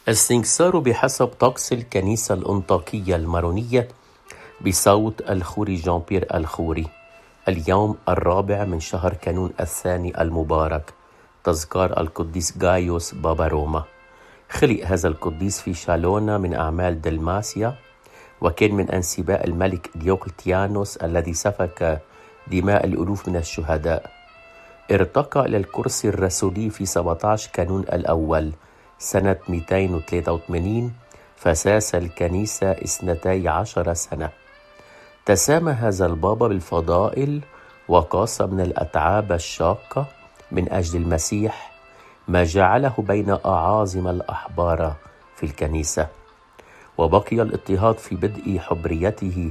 السنكسار بحسب طقس الكنيسة الأنطاكية المارونية بصوت الخوري جان بيير الخوري. اليوم 4 من شهر كانون الثاني المبارك، تذكار القديس غايوس بابا روما. خلق هذا القديس في شالونا من أعمال دلماسيا، وكان من أنسباء الملك ديوقلتيانوس الذي سفك دماء الألوف من الشهداء. ارتقى إلى الكرسي الرسولي في 17 كانون الأول سنة 283، فساس الكنيسة 12 سنة. تسامى هذا البابا بالفضائل وقاس من الأتعاب الشاقة من أجل المسيح، ما جعله بين أعاظم الأحبار في الكنيسة. وبقي الاضطهاد في بدء حبريته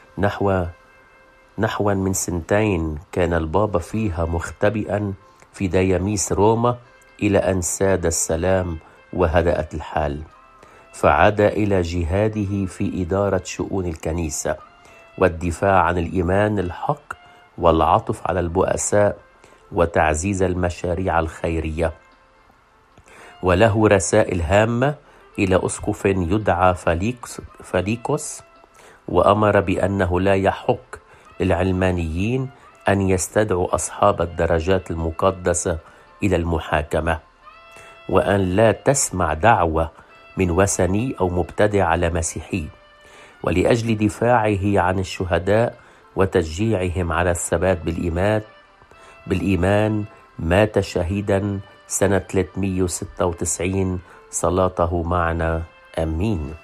نحو من 2 كان البابا فيها مختبئا في دياميس روما، إلى أن ساد السلام وهدأت الحال، فعاد إلى جهاده في إدارة شؤون الكنيسة والدفاع عن الإيمان الحق والعطف على البؤساء وتعزيز المشاريع الخيرية. وله رسائل هامة إلى أسقف يدعى فاليكوس، وأمر بأنه لا يحق للعلمانيين أن يستدعوا أصحاب الدرجات المقدسة إلى المحاكمة، وأن لا تسمع دعوة من وثني أو مبتدع على مسيحي. ولأجل دفاعه عن الشهداء وتشجيعهم على الثبات بالإيمان مات شهيدا سنة 396. صلاته معنا، آمين.